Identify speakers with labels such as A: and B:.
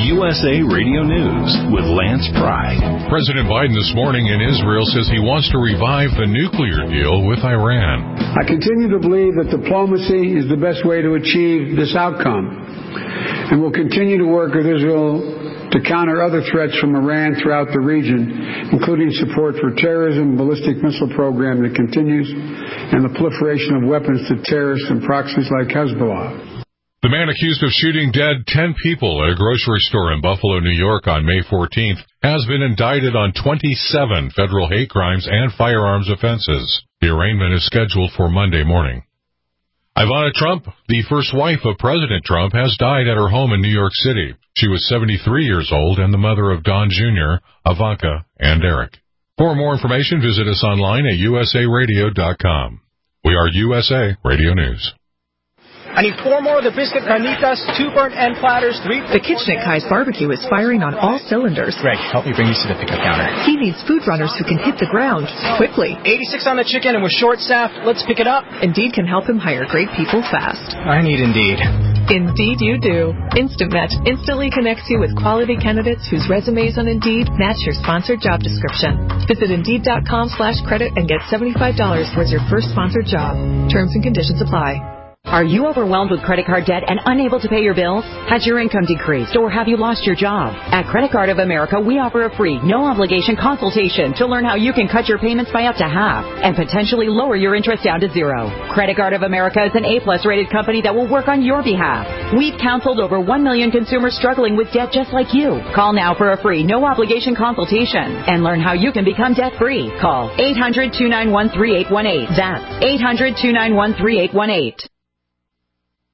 A: USA Radio News with Lance Pride.
B: President Biden this morning in Israel says he wants to revive the nuclear deal with Iran.
C: I continue to believe that diplomacy is the best way to achieve this outcome, and will continue to work with Israel to counter other threats from Iran throughout the region, including support for terrorism, ballistic missile program that continues, and the proliferation of weapons to terrorists and proxies like Hezbollah.
B: The man accused of shooting dead 10 people at a grocery store in Buffalo, New York on May 14th has been indicted on 27 federal hate crimes and firearms offenses. The arraignment is scheduled for Monday morning. Ivana Trump, the first wife of President Trump, has died at her home in New York City. She was 73 years old and the mother of Don Jr., Ivanka, and Eric. For more information, visit us online at usaradio.com. We are USA Radio News.
D: I need 4 more of the biscuit carnitas, 2 burnt end platters, 3...
E: The kitchen at Kai's Barbecue is firing on all cylinders.
D: Greg, help me bring these to the pickup counter.
E: He needs food runners who can hit the ground quickly.
D: 86 on the chicken and we're short-staffed. Let's pick it up.
E: Indeed can help him hire great people fast.
D: I need Indeed.
E: Indeed you do. Instant Match instantly connects you with quality candidates whose resumes on Indeed match your sponsored job description. Visit Indeed.com/credit and get $75 towards your first sponsored job. Terms and conditions apply.
F: Are you overwhelmed with credit card debt and unable to pay your bills? Has your income decreased or have you lost your job? At Credit Card of America, we offer a free, no-obligation consultation to learn how you can cut your payments by up to half and potentially lower your interest down to zero. Credit Card of America is an A-plus rated company that will work on your behalf. We've counseled over 1 million consumers struggling with debt just like you. Call now for a free, no-obligation consultation and learn how you can become debt-free. Call 800-291-3818. That's 800-291-3818.